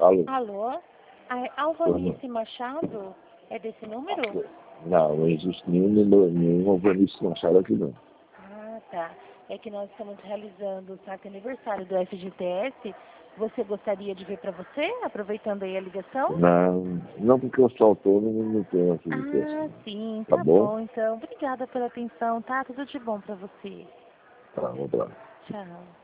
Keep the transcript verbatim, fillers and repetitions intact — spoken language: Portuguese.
Alô? Alô? A Alvanice Machado? É desse número? Não, não existe nenhum, número- nenhum Alvanice Machado aqui não. Ah, tá. É que nós estamos realizando o saque aniversário do F G T S. Você gostaria de ver para você, aproveitando aí a ligação? Não, não porque eu sou autônomo, não tenho essa Ah, licença. sim, Tá tá bom? bom então. Obrigada pela atenção, tá? Tudo de bom para você. Tá, um abraço. Tchau.